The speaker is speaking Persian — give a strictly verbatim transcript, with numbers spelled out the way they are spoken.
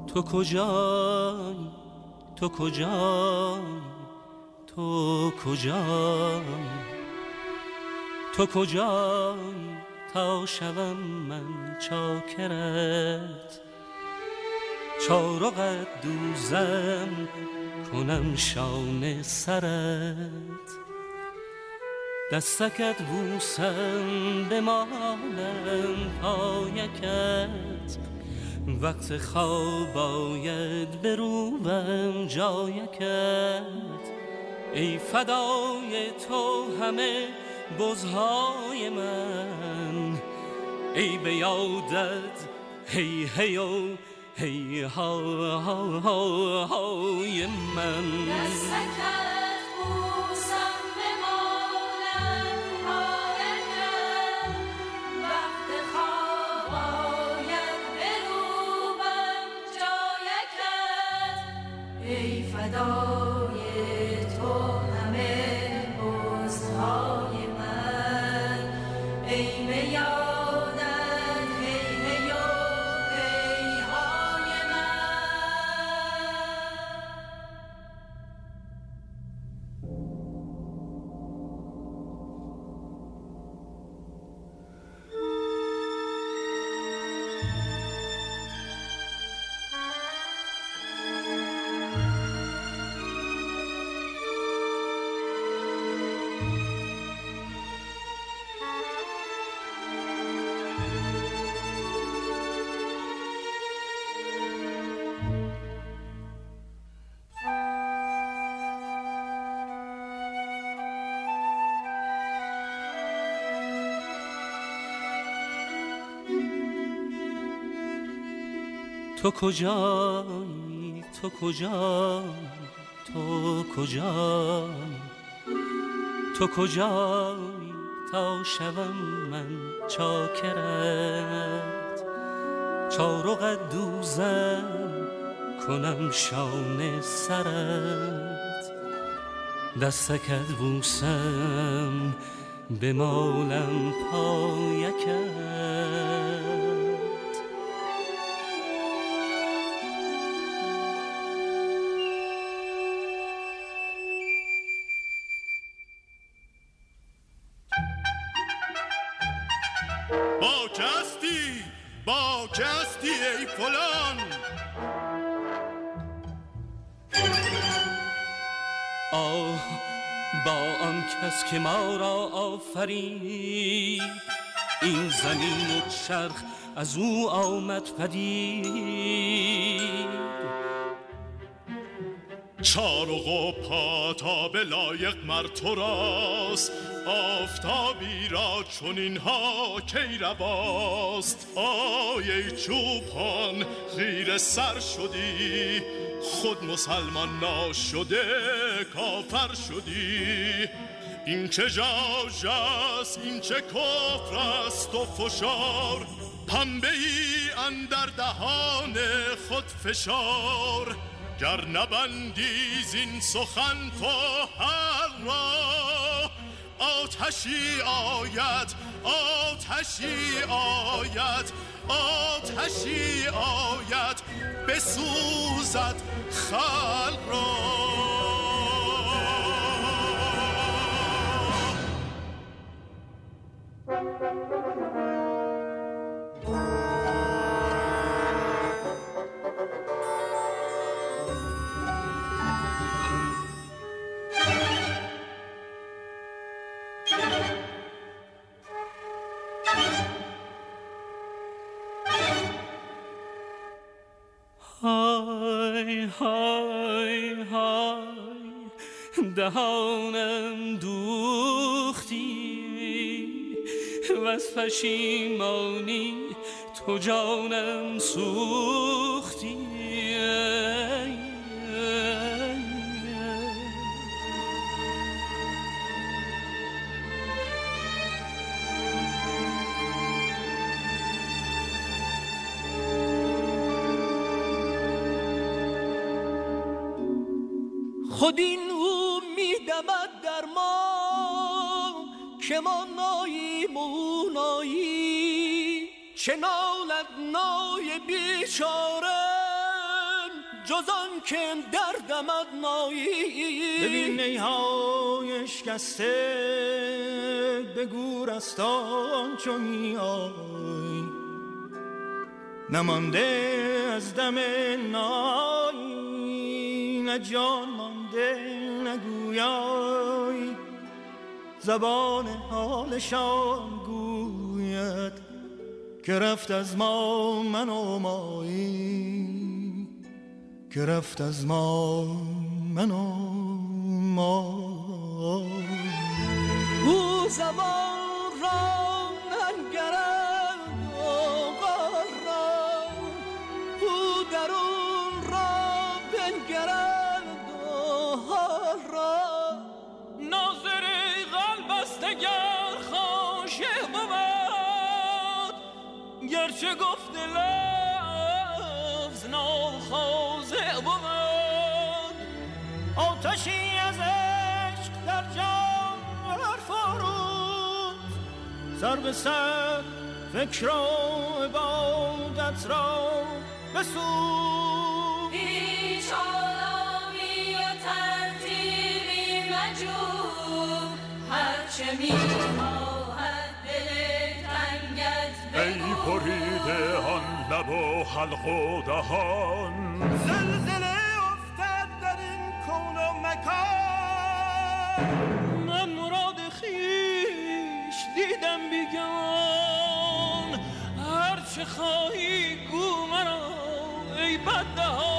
تو کجایی تو کجایی تو کجایی تو کجایی تا شوم من چاکرت چارقت دوزم کنم شانه سرت دستکت بوسم بمالم پایکت وقت خواب باید بروبم جایکت ای فدای تو همه بزهای من ای به یادت هی هی و هی ها ها ها های من دستکت بوسم بمالم پایکت وقت خواب آید بروبم جایکت ای فدای تو همه بزهای من ای به یادت هی هی و هی های من. تو کجایی تو کجایی تو کجایی تو کجایی تا شوم من چاکرت چارقت دوزم کنم شانه سرت دستکت بوسم بمالم پایکت با که هستی با که هستی ای فلان آه با آن کس که ما را آفرید این زمین و چرخ از او آمد پدید چارق و پاتاب لایق مر تو راست آفتابی را چون اینها کی رواست آی ای چوپان خیره سر شدی خود مسلمان ناشده کافر شدی این چه ژاژ است این چه کفر است و فشار پنبه ای اندر دهان خود فشار گر نبندی زین سخن تو هر را آتشی آید آتشی آید آتشی آید بسوزد خلق را های های های دهانم دوختی و از پشیمانی تو جانم سوختی خود این او میدمد در ما که ما ناییم و او نایی چه نالد نای بیچاره جزان که دردمت نایی. ببین نیهای شکسته به گورستان چو میای، نمانده از دم نایی، نه جان مانده نگویای. زبان حالشان گوید که رفت از ما من و مایی، که رفت از ما من و مایی. او زبان را ننگرد و غرد، او درون را بنگرد و هرد. ناظر قلب است اگر خاشع بود، گرچه گفت لفظ ناخاضع بود. آتشی از عشق در جان فرود، سر به سر فکر و عبادت را بسود. هیچ آرامی و ترتیبی مجو، هرچه میخواهد دل تنگت ای بگو. بریده آن لب و حلق و دهان، زلزله افتد در این کون و مکان. من مراد خیش دیدم بیگان، هرچه خواهی گو مرا ای بددهان.